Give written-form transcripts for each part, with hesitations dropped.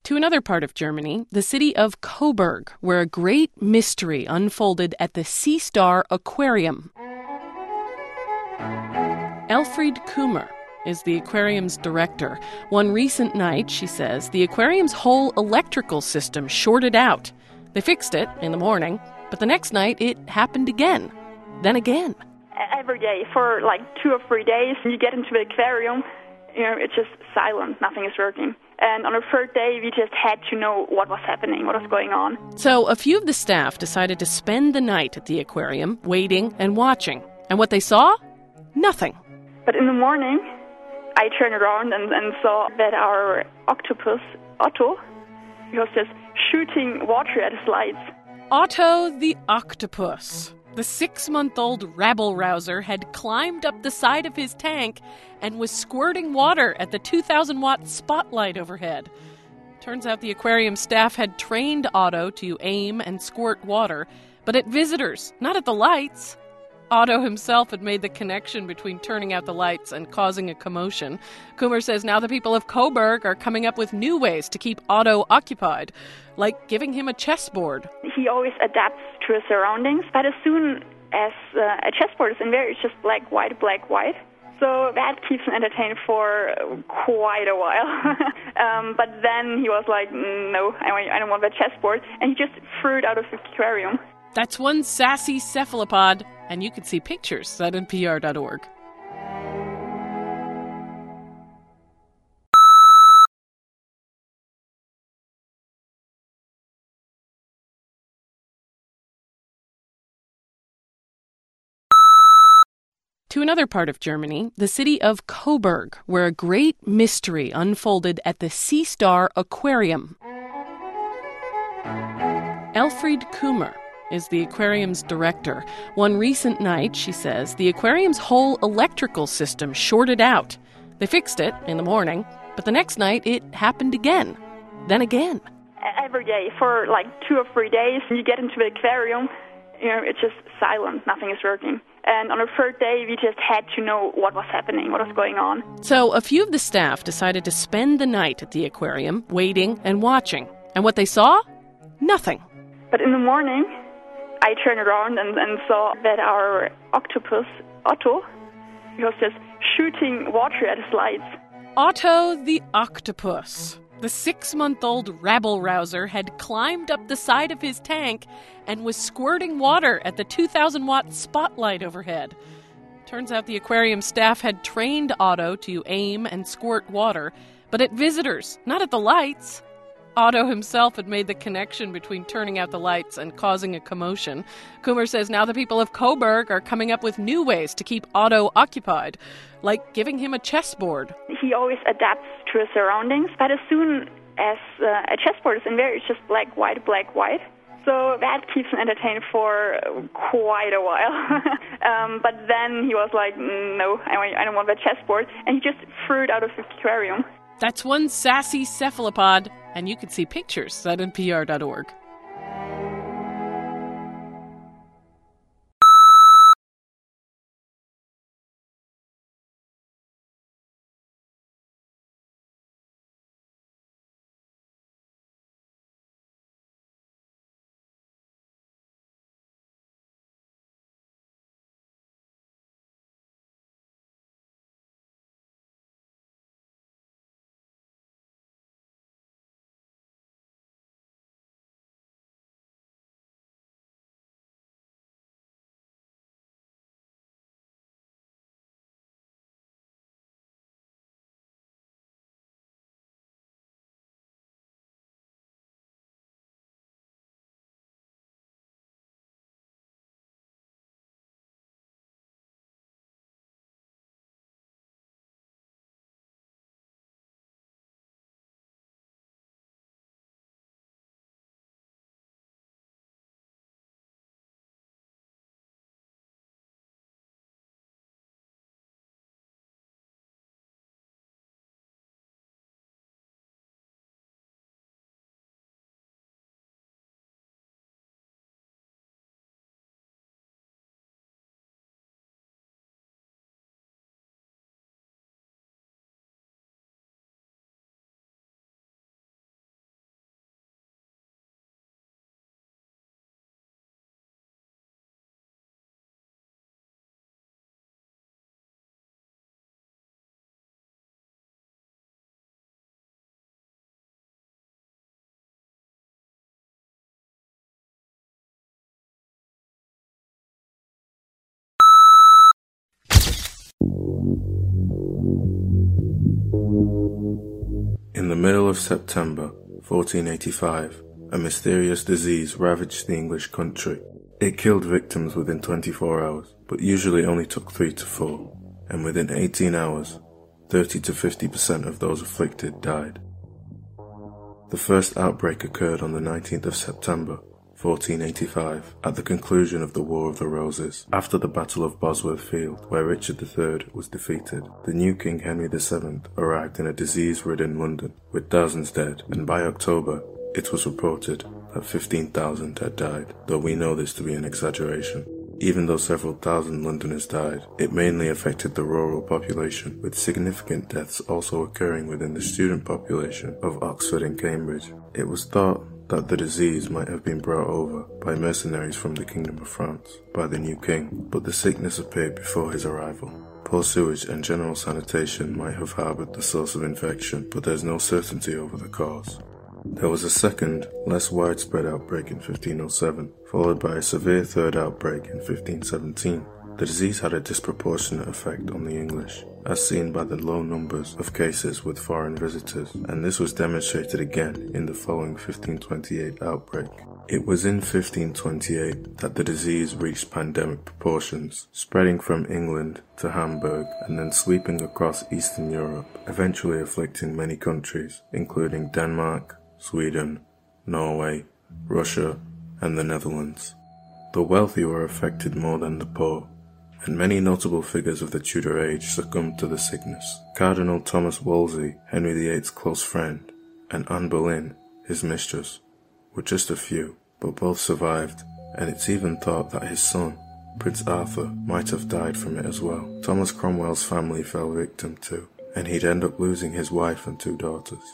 To another part of Germany, the city of Coburg, where a great mystery unfolded at the Sea Star Aquarium. Elfriede Kummer is the aquarium's director. One recent night, she says, the aquarium's whole electrical system shorted out. They fixed it in the morning, but the next night it happened again. Then again. Every day for like 2 or 3 days, you get into the aquarium, it's just silent, nothing is working. And on the third day, we just had to know what was happening, what was going on. So a few of the staff decided to spend the night at the aquarium, waiting and watching. And what they saw? Nothing. But in the morning, I turned around and saw that our octopus, Otto, was just shooting water at his lights. Otto the octopus. The 6-month-old rabble-rouser had climbed up the side of his tank and was squirting water at the 2,000-watt spotlight overhead. Turns out the aquarium staff had trained Otto to aim and squirt water, but at visitors, not at the lights. Otto himself had made the connection between turning out the lights and causing a commotion. Kummer says now the people of Coburg are coming up with new ways to keep Otto occupied, like giving him a chessboard. He always adapts to his surroundings, but as soon as a chessboard is in there, it's just black, white, black, white. So that keeps him entertained for quite a while. But then he was like, no, I don't want that chessboard, and he just threw it out of the aquarium. That's one sassy cephalopod, and you can see pictures at npr.org. To another part of Germany, the city of Coburg, where a great mystery unfolded at the Sea Star Aquarium. Elfriede Kummer is the aquarium's director. One recent night, she says, the aquarium's whole electrical system shorted out. They fixed it in the morning, but the next night it happened again. Then again. Every day for like 2 or 3 days, you get into the aquarium, it's just silent, nothing is working. And on the third day, we just had to know what was happening, what was going on. So a few of the staff decided to spend the night at the aquarium, waiting and watching. And what they saw? Nothing. But in the morning, I turned around and saw that our octopus, Otto, was just shooting water at his lights. Otto the octopus. The 6-month-old rabble-rouser had climbed up the side of his tank and was squirting water at the 2,000-watt spotlight overhead. Turns out the aquarium staff had trained Otto to aim and squirt water, but at visitors, not at the lights. Otto himself had made the connection between turning out the lights and causing a commotion. Kummer says now the people of Coburg are coming up with new ways to keep Otto occupied, like giving him a chessboard. He always adapts to his surroundings, but as soon as a chessboard is in there, it's just black, white, black, white. So that keeps him entertained for quite a while. But then he was like, no, I don't want that chessboard, and he just threw it out of the aquarium. That's one sassy cephalopod, and you can see pictures at npr.org. In the middle of September 1485, a mysterious disease ravaged the English country. It killed victims within 24 hours, but usually only took 3 to 4, and within 18 hours, 30 to 50% of those afflicted died. The first outbreak occurred on the 19th of September 1485, at the conclusion of the War of the Roses, after the Battle of Bosworth Field, where Richard III was defeated. The new King Henry VII arrived in a disease-ridden London, with thousands dead, and by October, it was reported that 15,000 had died, though we know this to be an exaggeration. Even though several thousand Londoners died, it mainly affected the rural population, with significant deaths also occurring within the student population of Oxford and Cambridge. It was thought that the disease might have been brought over by mercenaries from the Kingdom of France by the new king, but the sickness appeared before his arrival. Poor sewage and general sanitation might have harbored the source of infection, but there's no certainty over the cause. There was a second, less widespread outbreak in 1507, followed by a severe third outbreak in 1517. The disease had a disproportionate effect on the English, as seen by the low numbers of cases with foreign visitors, and this was demonstrated again in the following 1528 outbreak. It was in 1528 that the disease reached pandemic proportions, spreading from England to Hamburg and then sweeping across Eastern Europe, eventually afflicting many countries, including Denmark, Sweden, Norway, Russia, and the Netherlands. The wealthy were affected more than the poor, and many notable figures of the Tudor age succumbed to the sickness. Cardinal Thomas Wolsey, Henry VIII's close friend, and Anne Boleyn, his mistress, were just a few, but both survived, and it's even thought that his son, Prince Arthur, might have died from it as well. Thomas Cromwell's family fell victim too, and he'd end up losing his wife and 2 daughters.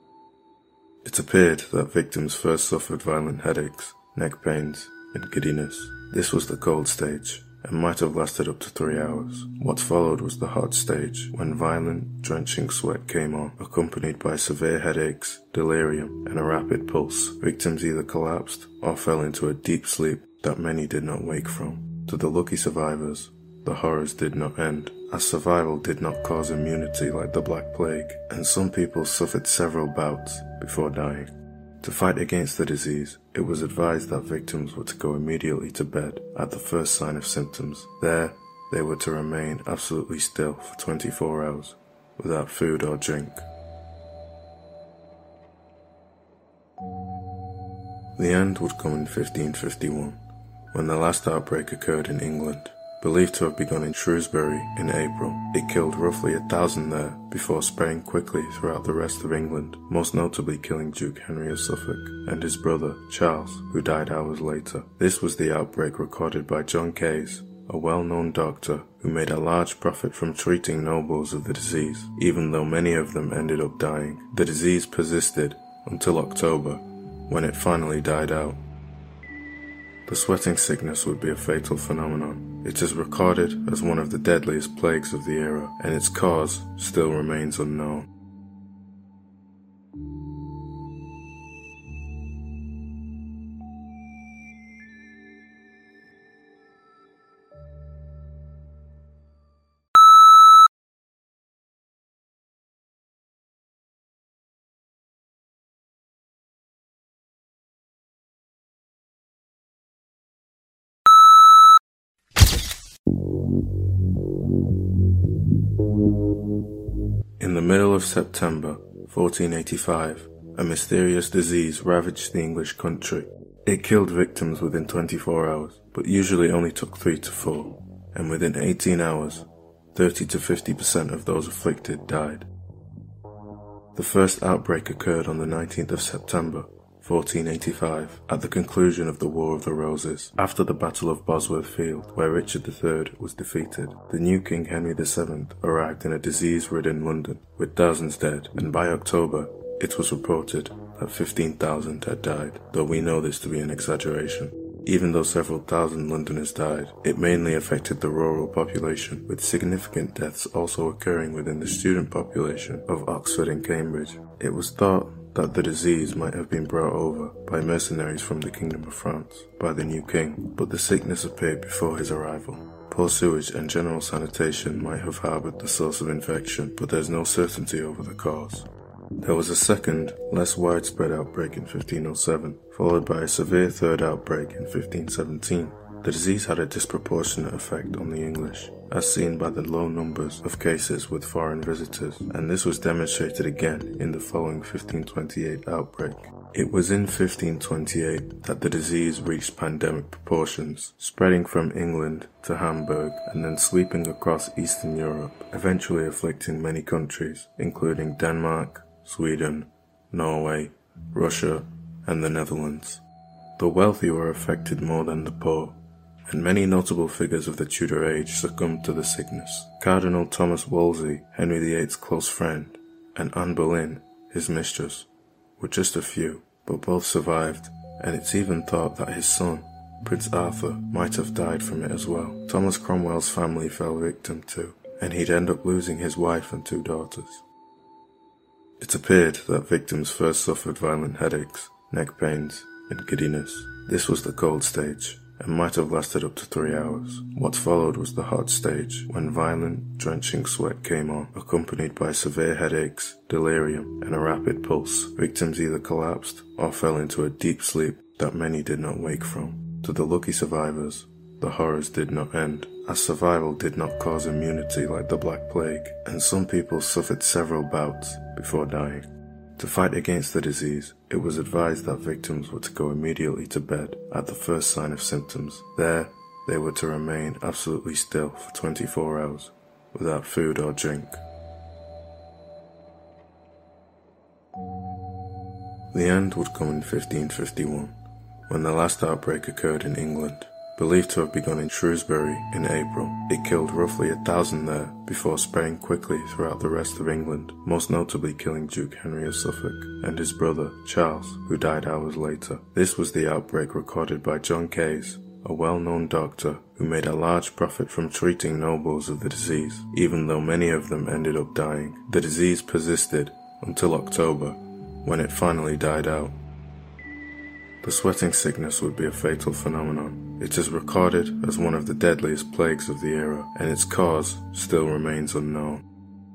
It appeared that victims first suffered violent headaches, neck pains, and giddiness. This was the cold stage, and might have lasted up to 3 hours. What followed was the hot stage, when violent, drenching sweat came on, accompanied by severe headaches, delirium, and a rapid pulse. Victims either collapsed or fell into a deep sleep that many did not wake from. To the lucky survivors, the horrors did not end, as survival did not cause immunity like the Black Plague, and some people suffered several bouts before dying. To fight against the disease, it was advised that victims were to go immediately to bed at the first sign of symptoms. There, they were to remain absolutely still for 24 hours, without food or drink. The end would come in 1551, when the last outbreak occurred in England. Believed to have begun in Shrewsbury in April, it killed roughly 1,000 there before spreading quickly throughout the rest of England, most notably killing Duke Henry of Suffolk and his brother, Charles, who died hours later. This was the outbreak recorded by John Case, a well-known doctor who made a large profit from treating nobles of the disease, even though many of them ended up dying. The disease persisted until October, when it finally died out. The sweating sickness would be a fatal phenomenon. It is recorded as one of the deadliest plagues of the era, and its cause still remains unknown. In the middle of September 1485, a mysterious disease ravaged the English country. It killed victims within 24 hours, but usually only took 3 to 4, and within 18 hours, 30 to 50% of those afflicted died. The first outbreak occurred on the 19th of September 1485, at the conclusion of the War of the Roses, after the Battle of Bosworth Field, where Richard III was defeated. The new King Henry VII arrived in a disease-ridden London, with thousands dead, and by October, it was reported that 15,000 had died, though we know this to be an exaggeration. Even though several thousand Londoners died, it mainly affected the rural population, with significant deaths also occurring within the student population of Oxford and Cambridge. It was thought that the disease might have been brought over by mercenaries from the Kingdom of France by the new king, but the sickness appeared before his arrival. Poor sewage and general sanitation might have harboured the source of infection, but there's no certainty over the cause. There was a second, less widespread outbreak in 1507, followed by a severe third outbreak in 1517. The disease had a disproportionate effect on the English, as seen by the low numbers of cases with foreign visitors, and this was demonstrated again in the following 1528 outbreak. It was in 1528 that the disease reached pandemic proportions, spreading from England to Hamburg and then sweeping across Eastern Europe, eventually afflicting many countries, including Denmark, Sweden, Norway, Russia, and the Netherlands. The wealthy were affected more than the poor, and many notable figures of the Tudor age succumbed to the sickness. Cardinal Thomas Wolsey, Henry VIII's close friend, and Anne Boleyn, his mistress, were just a few, but both survived, and it's even thought that his son, Prince Arthur, might have died from it as well. Thomas Cromwell's family fell victim too, and he'd end up losing his wife and 2 daughters. It appeared that victims first suffered violent headaches, neck pains, and giddiness. This was the cold stage, and might have lasted up to 3 hours. What followed was the hot stage, when violent, drenching sweat came on, accompanied by severe headaches, delirium, and a rapid pulse. Victims either collapsed or fell into a deep sleep that many did not wake from. To the lucky survivors, the horrors did not end, as survival did not cause immunity like the Black Plague, and some people suffered several bouts before dying. To fight against the disease, it was advised that victims were to go immediately to bed at the first sign of symptoms. There, they were to remain absolutely still for 24 hours, without food or drink. The end would come in 1551, when the last outbreak occurred in England. Believed to have begun in Shrewsbury in April, it killed roughly 1,000 there before spreading quickly throughout the rest of England, most notably killing Duke Henry of Suffolk and his brother, Charles, who died hours later. This was the outbreak recorded by John Case, a well-known doctor who made a large profit from treating nobles of the disease, even though many of them ended up dying. The disease persisted until October, when it finally died out. The sweating sickness would be a fatal phenomenon. It is recorded as one of the deadliest plagues of the era, and its cause still remains unknown.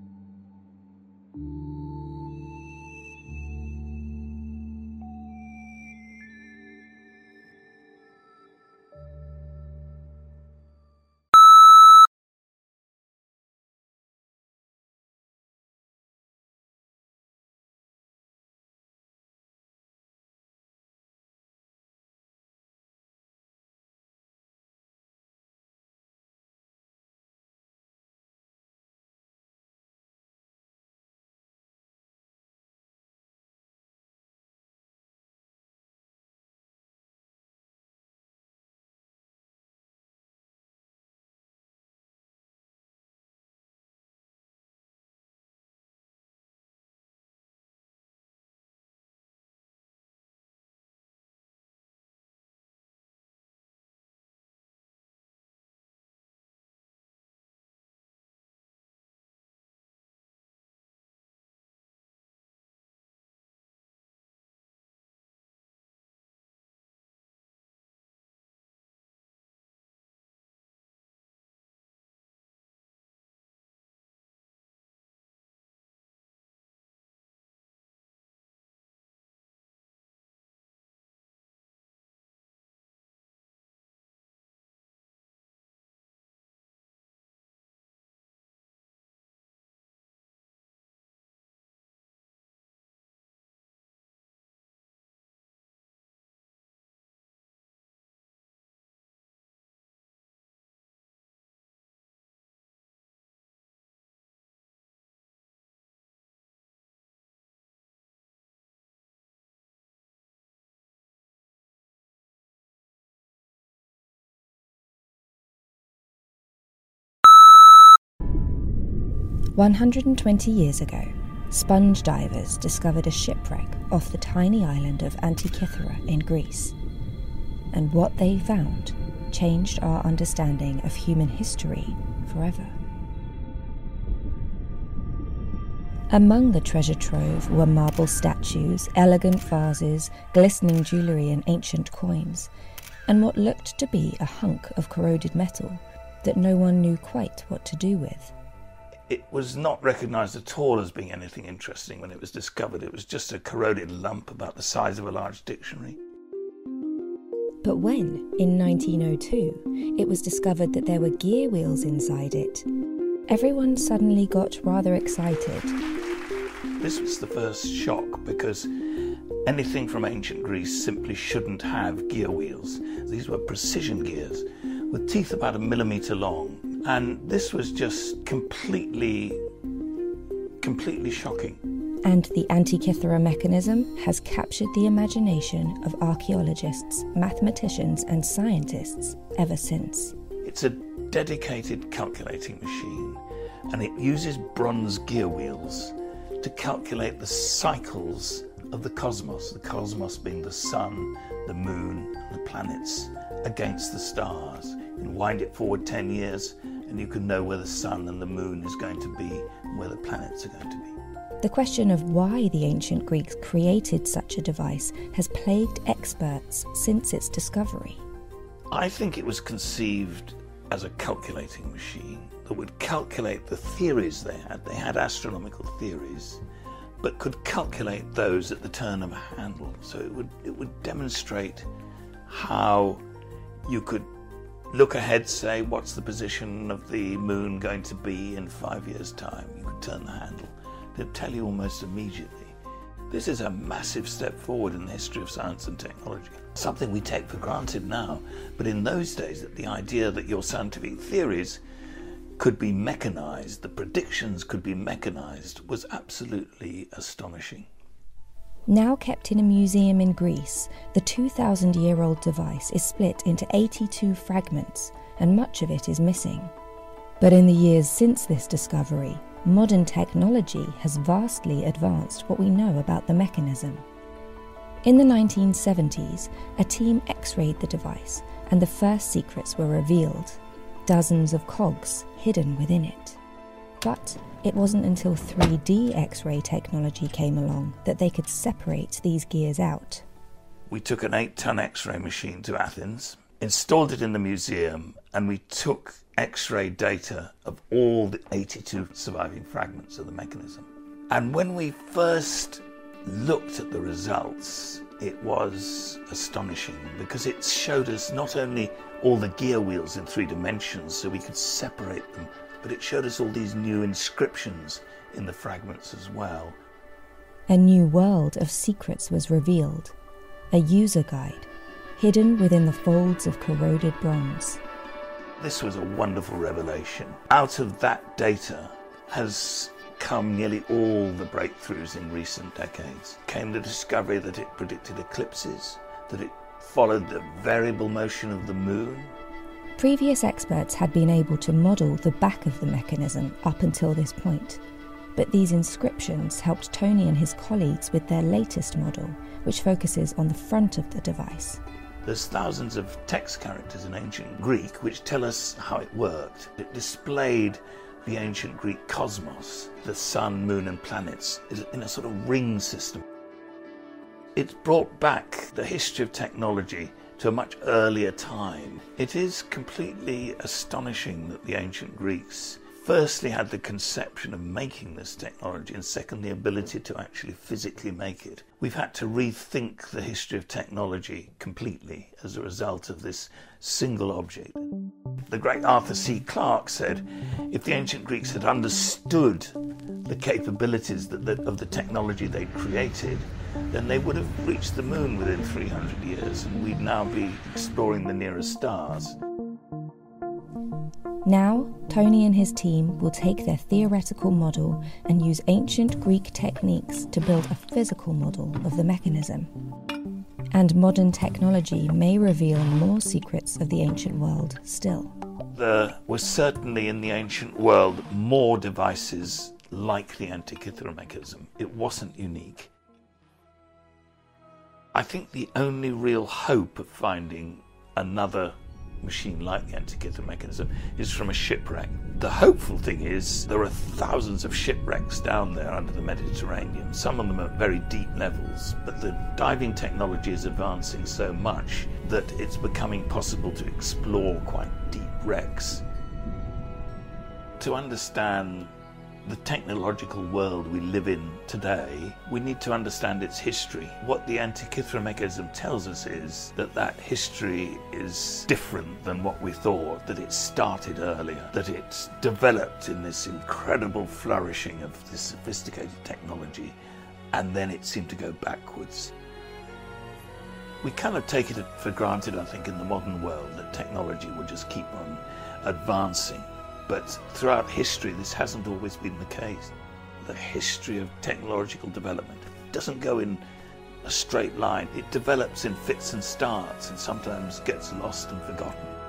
"120 years ago, sponge divers discovered a shipwreck off the tiny island of Antikythera in Greece. And what they found changed our understanding of human history forever. Among the treasure trove were marble statues, elegant vases, glistening jewellery and ancient coins, and what looked to be a hunk of corroded metal that no one knew quite what to do with. It was not recognised at all as being anything interesting when it was discovered. It was just a corroded lump about the size of a large dictionary. But when, in 1902, it was discovered that there were gear wheels inside it, everyone suddenly got rather excited. This was the first shock because anything from ancient Greece simply shouldn't have gear wheels. These were precision gears with teeth about 1 millimetre long. And this was just completely shocking. And the Antikythera mechanism has captured the imagination of archaeologists, mathematicians and scientists ever since. It's a dedicated calculating machine, and it uses bronze gear wheels to calculate the cycles of the cosmos being the sun, the moon, the planets, against the stars. You can wind it forward 10 years and you can know where the sun and the moon is going to be and where the planets are going to be. The question of why the ancient Greeks created such a device has plagued experts since its discovery. I think it was conceived as a calculating machine that would calculate the theories they had. They had astronomical theories, but could calculate those at the turn of a handle. So it would demonstrate how you could look ahead, say, what's the position of the moon going to be in 5 years' time? You could turn the handle. They'd tell you almost immediately. This is a massive step forward in the history of science and technology. Something we take for granted now, but in those days, the idea that your scientific theories could be mechanized, the predictions could be mechanized, was absolutely astonishing. Now kept in a museum in Greece, the 2,000-year-old device is split into 82 fragments, and much of it is missing. But in the years since this discovery, modern technology has vastly advanced what we know about the mechanism. In the 1970s, a team X-rayed the device, and the first secrets were revealed. Dozens of cogs hidden within it. But it wasn't until 3D X-ray technology came along that they could separate these gears out. We took an 8-ton X-ray machine to Athens, installed it in the museum, and we took X-ray data of all the 82 surviving fragments of the mechanism. And when we first looked at the results, it was astonishing because it showed us not only all the gear wheels in 3 dimensions so we could separate them, but it showed us all these new inscriptions in the fragments as well. A new world of secrets was revealed, a user guide hidden within the folds of corroded bronze. This was a wonderful revelation. Out of that data has come nearly all the breakthroughs in recent decades. Came the discovery that it predicted eclipses, that it followed the variable motion of the moon. Previous experts had been able to model the back of the mechanism up until this point, but these inscriptions helped Tony and his colleagues with their latest model, which focuses on the front of the device. There's thousands of text characters in ancient Greek which tell us how it worked. It displayed the ancient Greek cosmos, the sun, moon and planets, in a sort of ring system. It brought back the history of technology to a much earlier time. It is completely astonishing that the ancient Greeks firstly had the conception of making this technology and secondly the ability to actually physically make it. We've had to rethink the history of technology completely as a result of this single object. The great Arthur C. Clarke said, if the ancient Greeks had understood the capabilities of the technology they'd created, then they would have reached the moon within 300 years and we'd now be exploring the nearest stars. Now, Tony and his team will take their theoretical model and use ancient Greek techniques to build a physical model of the mechanism. And modern technology may reveal more secrets of the ancient world still. There were certainly in the ancient world more devices like the Antikythera mechanism. It wasn't unique. I think the only real hope of finding another machine like the Antikythera mechanism is from a shipwreck. The hopeful thing is there are thousands of shipwrecks down there under the Mediterranean, some of them at very deep levels, but the diving technology is advancing so much that it's becoming possible to explore quite deep wrecks. To understand the technological world we live in today, we need to understand its history. What the Antikythera mechanism tells us is that that history is different than what we thought, that it started earlier, that it developed in this incredible flourishing of this sophisticated technology, and then it seemed to go backwards. We kind of take it for granted, I think, in the modern world that technology will just keep on advancing. But throughout history, this hasn't always been the case. The history of technological development doesn't go in a straight line. It develops in fits and starts and sometimes gets lost and forgotten.